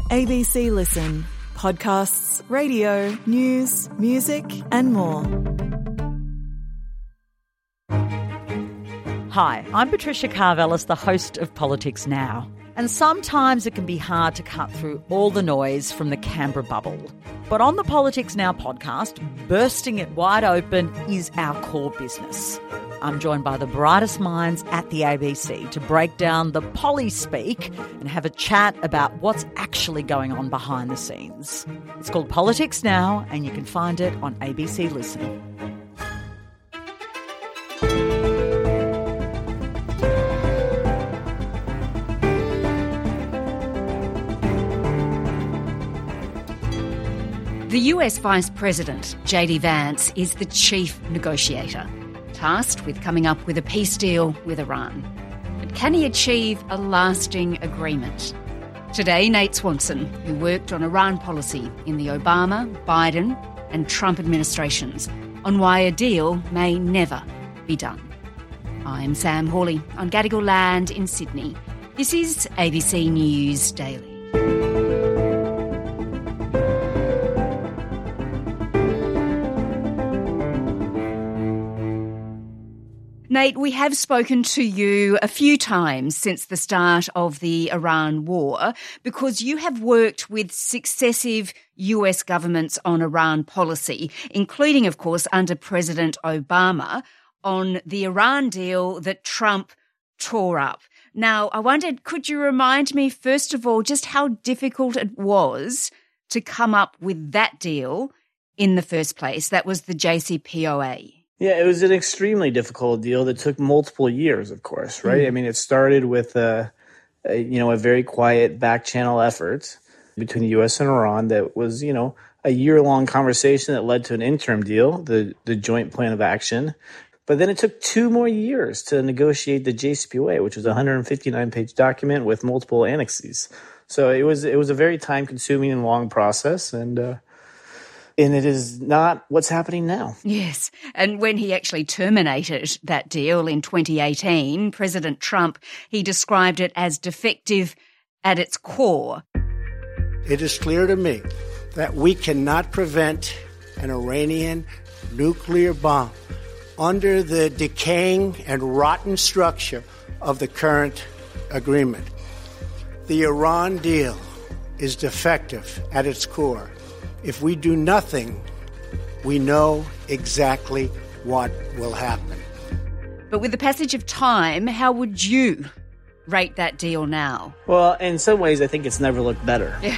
ABC Listen. Podcasts, radio, news, music and more. Hi, I'm Patricia Karvelis, the host of Politics Now. And sometimes it can be hard to cut through all the noise from the Canberra bubble. But on the Politics Now podcast, bursting it wide open is our core business. I'm joined by the brightest minds at the ABC to break down the polly-speak and have a chat about what's actually going on behind the scenes. It's called Politics Now, and you can find it on ABC Listen. The US Vice President, J.D. Vance, is the chief negotiator, tasked with coming up with a peace deal with Iran. But can he achieve a lasting agreement? Today, Nate Swanson, who worked on Iran policy in the Obama, Biden and Trump administrations, on why a deal may never be done. I'm Sam Hawley on Gadigal land in Sydney. This is ABC News Daily. Nate, we have spoken to you a few times since the start of the Iran war because you have worked with successive US governments on Iran policy, including, of course, under President Obama, on the Iran deal that Trump tore up. Now, I wondered, could you remind me, first of all, just how difficult it was to come up with that deal in the first place? That was the JCPOA. Yeah, it was an extremely difficult deal that took multiple years, of course, right? I mean, it started with a very quiet back channel effort between the U.S. and Iran that was, a year-long conversation that led to an interim deal, the Joint Plan of Action. But then it took 2 more years to negotiate the JCPOA, which was a 159-page document with multiple annexes. So it was a very time-consuming and long process, and it is not what's happening now. Yes. And when he actually terminated that deal in 2018, President Trump, he described it as defective at its core. It is clear to me that we cannot prevent an Iranian nuclear bomb under the decaying and rotten structure of the current agreement. The Iran deal is defective at its core. If we do nothing, we know exactly what will happen. But with the passage of time, how would you rate that deal now? Well, in some ways, I think it's never looked better. Yeah.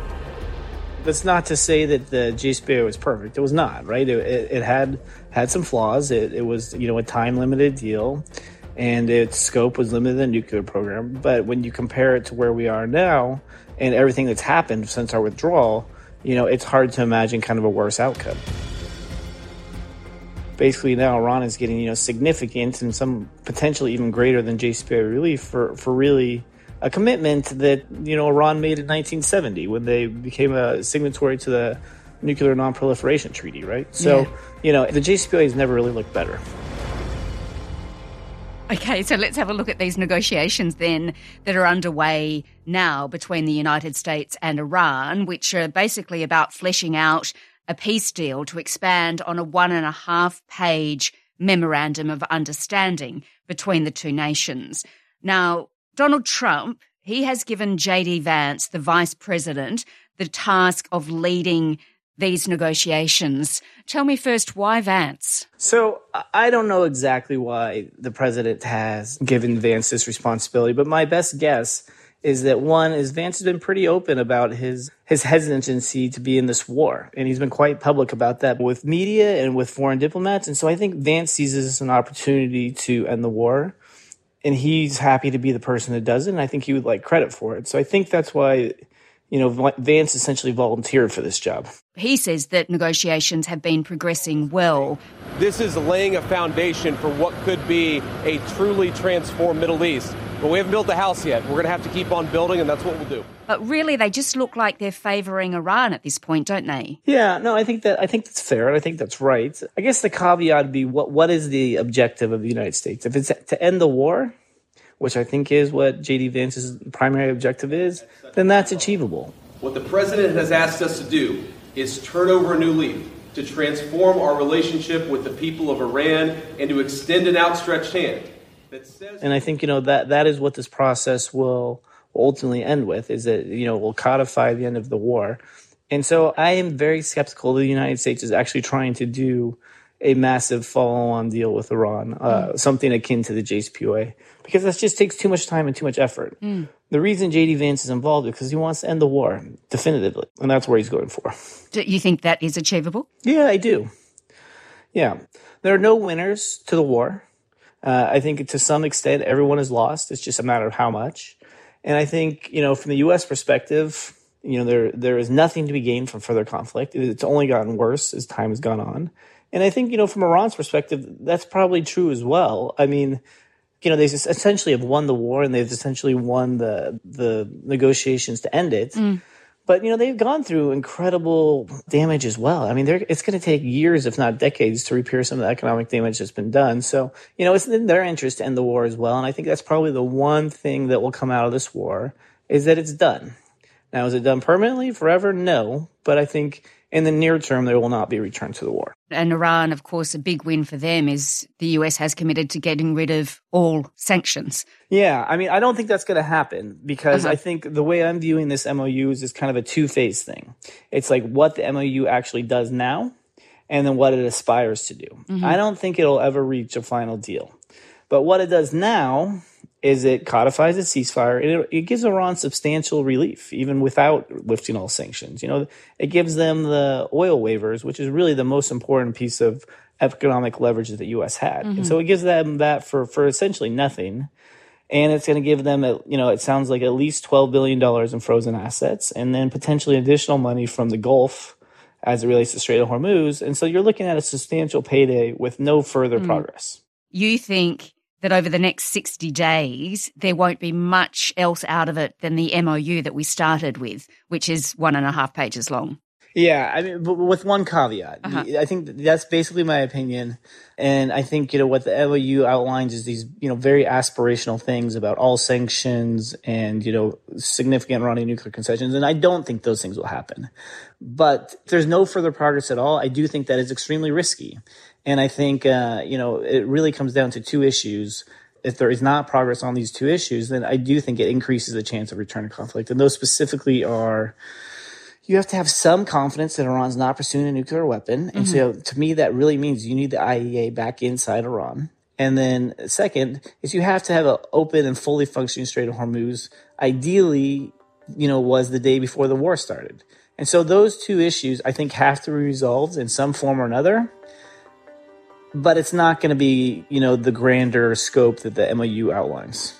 That's not to say that the JCPOA was perfect. It was not, right? It had some flaws. It was, a time-limited deal, and its scope was limited to the nuclear program. But when you compare it to where we are now and everything that's happened since our withdrawal, it's hard to imagine kind of a worse outcome. Basically, now Iran is getting, significant and some potentially even greater than JCPOA relief for really a commitment that, Iran made in 1970 when they became a signatory to the Nuclear Non-Proliferation Treaty, right? So, the JCPOA has never really looked better. Okay, so let's have a look at these negotiations then that are underway now between the United States and Iran, which are basically about fleshing out a peace deal to expand on a 1.5-page memorandum of understanding between the two nations. Now, Donald Trump, he has given J.D. Vance, the vice president, the task of leading these negotiations. Tell me first, why Vance? So I don't know exactly why the president has given Vance this responsibility, but my best guess is that one is Vance has been pretty open about his hesitancy to be in this war. And he's been quite public about that with media and with foreign diplomats. And so I think Vance sees this as an opportunity to end the war. And he's happy to be the person that does it. And I think he would like credit for it. So I think that's why Vance essentially volunteered for this job. He says that negotiations have been progressing well. This is laying a foundation for what could be a truly transformed Middle East. But we haven't built the house yet. We're going to have to keep on building, and that's what we'll do. But really, they just look like they're favouring Iran at this point, don't they? Yeah, no, I think that's fair, and I think that's right. I guess the caveat would be what is the objective of the United States? If it's to end the war, which I think is what J.D. Vance's primary objective is, then that's achievable. What the president has asked us to do is turn over a new leaf, to transform our relationship with the people of Iran and to extend an outstretched hand that says... And I think, that is what this process will ultimately end with, is that, will codify the end of the war. And so I am very skeptical that the United States is actually trying to do a massive follow-on deal with Iran, something akin to the JCPOA, because that just takes too much time and too much effort. The reason J.D. Vance is involved is because he wants to end the war definitively, and that's where he's going for. Do you think that is achievable? Yeah, I do. Yeah. There are no winners to the war. I think to some extent everyone is lost. It's just a matter of how much. And I think, from the U.S. perspective, there is nothing to be gained from further conflict. It's only gotten worse as time has gone on. And I think, from Iran's perspective, that's probably true as well. I mean, they essentially have won the war and they've essentially won the negotiations to end it. But, they've gone through incredible damage as well. I mean, it's going to take years, if not decades, to repair some of the economic damage that's been done. So, it's in their interest to end the war as well. And I think that's probably the one thing that will come out of this war is that it's done. Now, is it done permanently, forever? No. But I think in the near term, there will not be a return to the war. And Iran, of course, a big win for them is the US has committed to getting rid of all sanctions. Yeah, I mean, I don't think that's going to happen because I think the way I'm viewing this MOU is kind of a two-phase thing. It's like what the MOU actually does now and then what it aspires to do. I don't think it'll ever reach a final deal. But what it does now is it codifies a ceasefire. It gives Iran substantial relief, even without lifting all sanctions. It gives them the oil waivers, which is really the most important piece of economic leverage that the U.S. had. And so it gives them that for essentially nothing. And it's going to give them, it sounds like at least $12 billion in frozen assets and then potentially additional money from the Gulf as it relates to Strait of Hormuz. And so you're looking at a substantial payday with no further progress. You think that over the next 60 days, there won't be much else out of it than the MOU that we started with, which is 1.5 pages long. Yeah, I mean, but with one caveat. I think that's basically my opinion. And I think, what the MOU outlines is these, very aspirational things about all sanctions and, significant Iranian nuclear concessions. And I don't think those things will happen. But if there's no further progress at all, I do think that is extremely risky. And I think, it really comes down to two issues. If there is not progress on these two issues, then I do think it increases the chance of return to conflict. And those specifically are, you have to have some confidence that Iran's not pursuing a nuclear weapon. And so to me, that really means you need the IAEA back inside Iran. And then second is you have to have an open and fully functioning Strait of Hormuz. Ideally, was the day before the war started. And so those two issues, I think, have to be resolved in some form or another. But it's not going to be, the grander scope that the MOU outlines.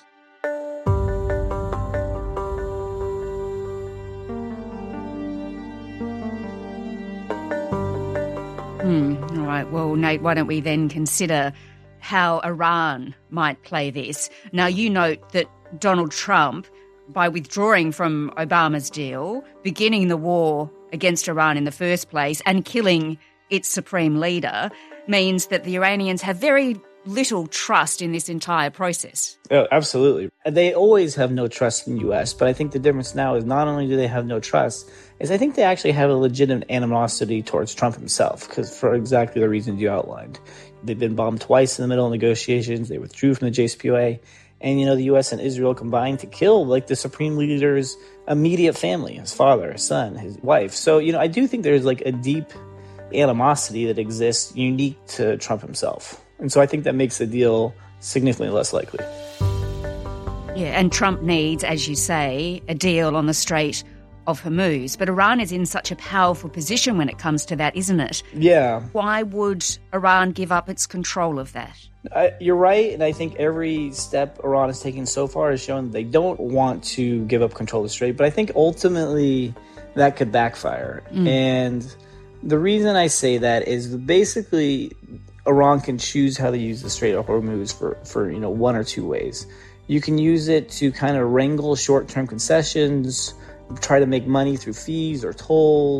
All right. Well, Nate, why don't we then consider how Iran might play this? Now, you note that Donald Trump, by withdrawing from Obama's deal, beginning the war against Iran in the first place and killing its supreme leader, means that the Iranians have very little trust in this entire process. Oh, absolutely. They always have no trust in the U.S., but I think the difference now is not only do they have no trust, is I think they actually have a legitimate animosity towards Trump himself, because for exactly the reasons you outlined. They've been bombed twice in the middle of negotiations. They withdrew from the JCPOA. And, the U.S. and Israel combined to kill, the supreme leader's immediate family, his father, his son, his wife. So, I do think there's, a deep animosity that exists unique to Trump himself. And so I think that makes the deal significantly less likely. Yeah, and Trump needs, as you say, a deal on the Strait of Hormuz. But Iran is in such a powerful position when it comes to that, isn't it? Yeah. Why would Iran give up its control of that? You're right, and I think every step Iran has taken so far has shown that they don't want to give up control of the Strait. But I think ultimately that could backfire. And the reason I say that is basically Iran can choose how to use the Strait of Hormuz for one or two ways. You can use it to kind of wrangle short-term concessions, try to make money through fees or tolls,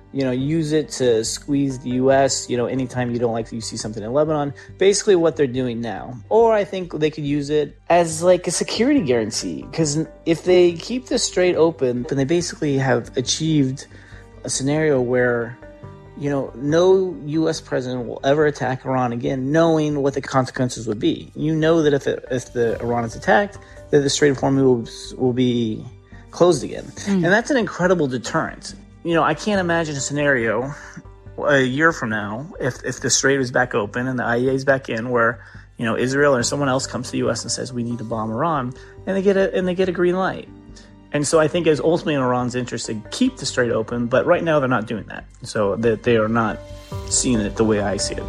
use it to squeeze the U.S., anytime you don't like you see something in Lebanon, basically what they're doing now. Or I think they could use it as like a security guarantee, because if they keep the strait open, then they basically have achieved a scenario where, no U.S. president will ever attack Iran again, knowing what the consequences would be. You know that if Iran is attacked, that the Strait of Hormuz will be closed again. And that's an incredible deterrent. I can't imagine a scenario a year from now, if the Strait is back open and the IEA is back in, where, Israel or someone else comes to the U.S. and says, we need to bomb Iran, and they get a green light. And so I think it's ultimately in Iran's interest to keep the Strait open, but right now they're not doing that. So that they are not seeing it the way I see it.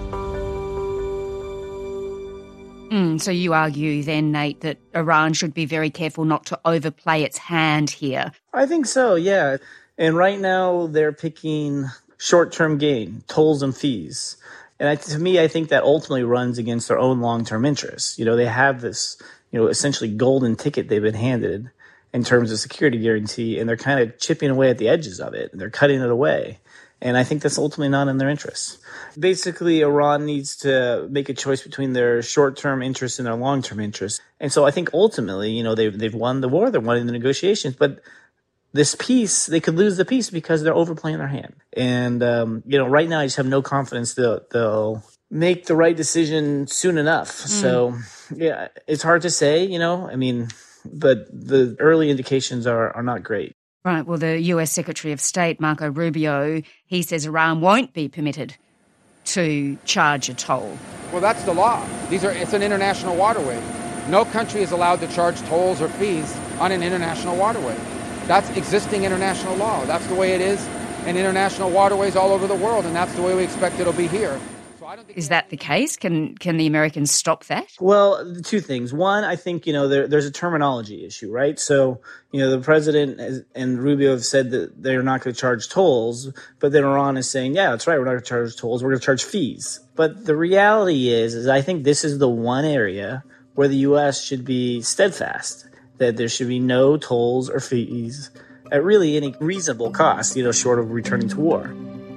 So you argue then, Nate, that Iran should be very careful not to overplay its hand here. I think so, yeah. And right now they're picking short-term gain, tolls and fees. And to me, I think that ultimately runs against their own long-term interests. They have this, essentially golden ticket they've been handed in terms of security guarantee, and they're kind of chipping away at the edges of it, and they're cutting it away. And I think that's ultimately not in their interests. Basically, Iran needs to make a choice between their short-term interests and their long-term interests. And so I think ultimately, they've won the war, they're winning the negotiations, but this peace, they could lose the peace because they're overplaying their hand. And, right now I just have no confidence they'll make the right decision soon enough. So, yeah, it's hard to say, but the early indications are not great. Right. Well, the US Secretary of State, Marco Rubio, he says Iran won't be permitted to charge a toll. Well, that's the law. It's an international waterway. No country is allowed to charge tolls or fees on an international waterway. That's existing international law. That's the way it is in international waterways all over the world, and that's the way we expect it'll be here. Is that the case? Can the Americans stop that? Well, two things. One, I think, there's a terminology issue, right? So, the president and Rubio have said that they're not going to charge tolls, but then Iran is saying, yeah, that's right, we're not going to charge tolls, we're going to charge fees. But the reality is I think this is the one area where the U.S. should be steadfast, that there should be no tolls or fees at really any reasonable cost, short of returning to war.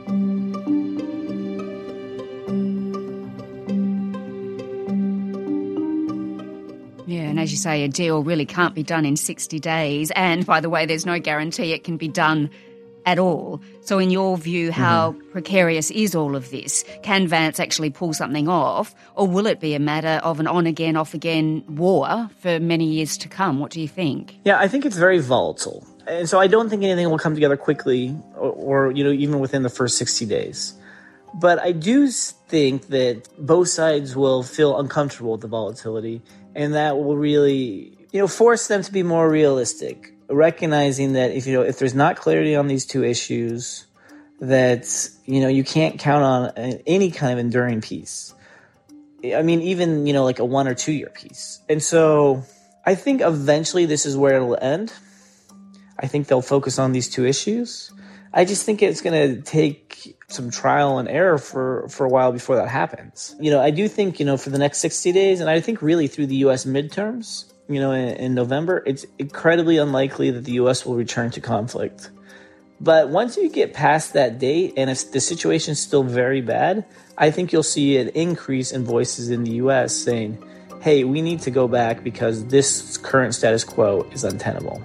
Yeah, and as you say, a deal really can't be done in 60 days. And by the way, there's no guarantee it can be done at all. So in your view, how precarious is all of this? Can Vance actually pull something off, or will it be a matter of an on-again, off-again war for many years to come? What do you think? Yeah, I think it's very volatile. And so I don't think anything will come together quickly or even within the first 60 days. But I do think that both sides will feel uncomfortable with the volatility, and that will really, force them to be more realistic, recognizing that if there's not clarity on these two issues, that, you can't count on any kind of enduring peace. I mean, even, like a 1 or 2 year peace. And so I think eventually this is where it'll end. I think they'll focus on these two issues. I just think it's going to take some trial and error for a while before that happens. I do think, for the next 60 days, and I think really through the U.S. midterms, in November, it's incredibly unlikely that the U.S. will return to conflict. But once you get past that date, and if the situation is still very bad, I think you'll see an increase in voices in the U.S. saying, hey, we need to go back because this current status quo is untenable.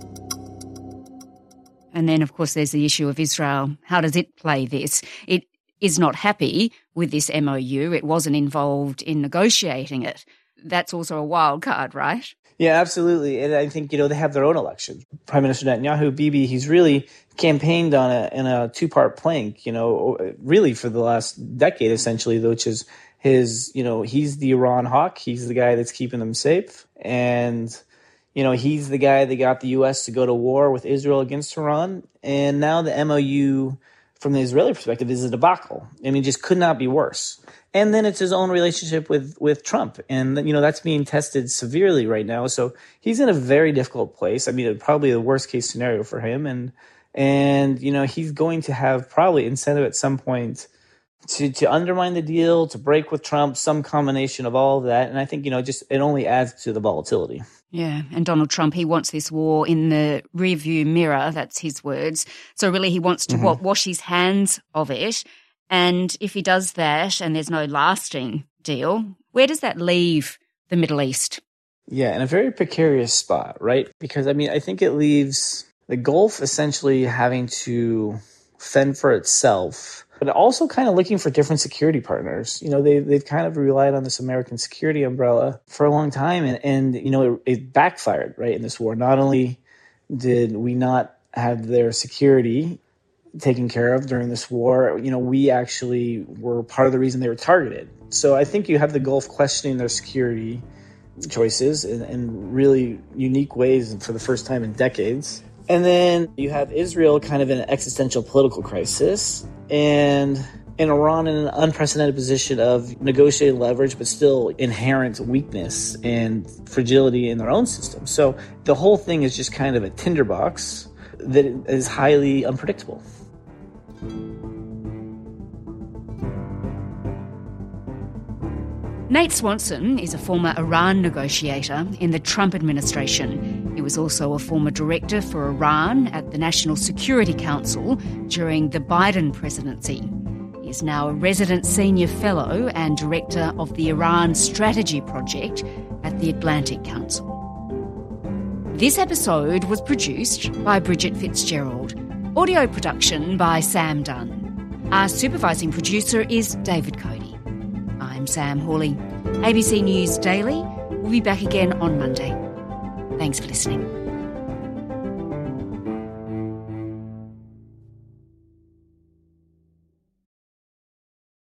And then, of course, there's the issue of Israel. How does it play this? It is not happy with this MOU. It wasn't involved in negotiating it. That's also a wild card, right? Yeah, absolutely. And I think, they have their own elections. Prime Minister Netanyahu, Bibi, he's really campaigned on in a two-part plank, really for the last decade, essentially, which is his, he's the Iran hawk. He's the guy that's keeping them safe. And he's the guy that got the U.S. to go to war with Israel against Iran. And now the MOU, from the Israeli perspective, is a debacle. I mean, just could not be worse. And then it's his own relationship with Trump. And, that's being tested severely right now. So he's in a very difficult place. I mean, probably the worst case scenario for him. And he's going to have probably incentive at some point to undermine the deal, to break with Trump, some combination of all of that. And I think, it only adds to the volatility. Yeah, and Donald Trump, he wants this war in the rearview mirror, that's his words. So really he wants to wash his hands of it. And if he does that and there's no lasting deal, where does that leave the Middle East? Yeah, in a very precarious spot, right? Because, I think it leaves the Gulf essentially having to fend for itself, but also kind of looking for different security partners. They've kind of relied on this American security umbrella for a long time, and it backfired, right, in this war. Not only did we not have their security taken care of during this war, we actually were part of the reason they were targeted. So I think you have the Gulf questioning their security choices in really unique ways for the first time in decades. And then you have Israel kind of in an existential political crisis, and Iran in an unprecedented position of negotiated leverage, but still inherent weakness and fragility in their own system. So the whole thing is just kind of a tinderbox that is highly unpredictable. Nate Swanson is a former Iran negotiator in the Trump administration. He was also a former director for Iran at the National Security Council during the Biden presidency. He is now a resident senior fellow and director of the Iran Strategy Project at the Atlantic Council. This episode was produced by Bridget Fitzgerald. Audio production by Sam Dunn. Our supervising producer is David Cody. I'm Sam Hawley. ABC News Daily will be back again on Monday. Thanks for listening.